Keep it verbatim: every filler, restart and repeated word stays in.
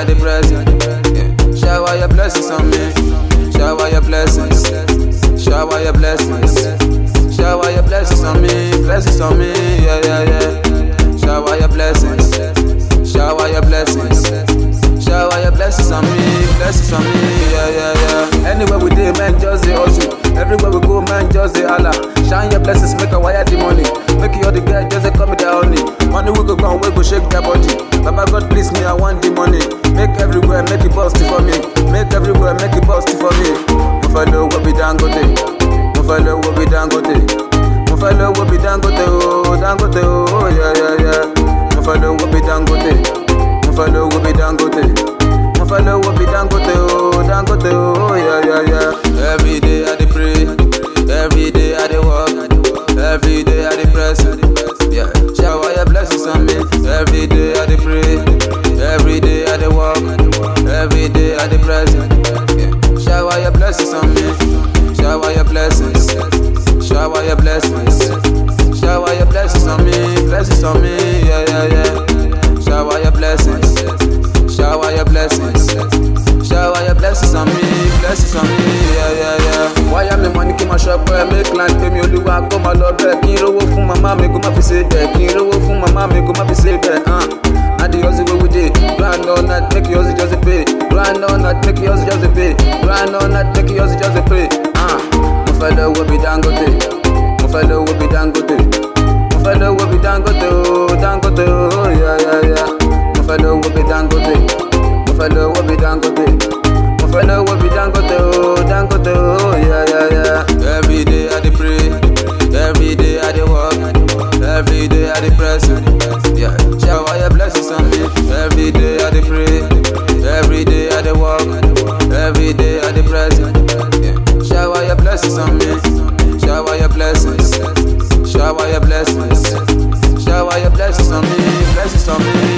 are the present. Yeah. Shower your blessings on me. Shower your blessings. Shower your blessings. Shower your blessings on me. Blessings on me. Yeah, yeah, yeah. Shower your blessings. Shower your blessings. Shower your blessings on me. Blessings on me. Yeah, yeah, yeah. Anywhere we dey, man, just dey hustle. Everywhere we go, man, just dey holla. Shine your blessings, make a wire the money. Make you all the guys just dey call me the honey. Money we go come, we go shake that body. Baba God please me, I want the money. Make everywhere, make it positive for me. Make everywhere, make it positive for me. Mo follow what be Dangote. Mo follow what be Dangote. Mo follow what be Dangote, oh Dangote, oh yeah yeah yeah. Mo follow what be Dangote. Mo follow what be Dangote. Mo follow what be Dangote, oh Dangote, oh yeah yeah yeah. Every day I dey pray, every day I dey work, every day I dey press. Yeah, shower your blessings on me. Every day I dey pray, every day I dey work, every day I dey press. Yeah, shower your blessings on me. Shower your blessings, shower your blessings, shower your blessings on me. Blessings on me, yeah yeah yeah. Shower your blessings, shower your blessings, shower your blessings on me. Blessings on me, yeah yeah yeah. Why am I money keep my shop where make land pay me Oluwa go my love back. Kin rowo fún mama mi go ma fi say that. Kin rowo fún mama mi go ma fi say that. Uh, now the hustle wey we dey. Grind all night make you hustle just a pay. Grind all night make you hustle just a pay. Grind all night make you hustle just a pay. Uh, mo follow what be Dangote. Mo follow what be Dangote. Mo follow what be Dangote, oh Dangote, oh yeah yeah yeah. Mo follow what be Dangote. Mo follow what be Dangote. Mo follow what be Dangote, oh Dangote, oh yeah yeah yeah. Every day I dey pray, every day I dey work, every day I dey press. Yeah, shower your blessings on me. Every day I dey pray, every day I dey work, every day I dey press. Yeah, shower your blessings on me. Shower your blessings, shower your blessings, shower your blessings on me. Blessings on me.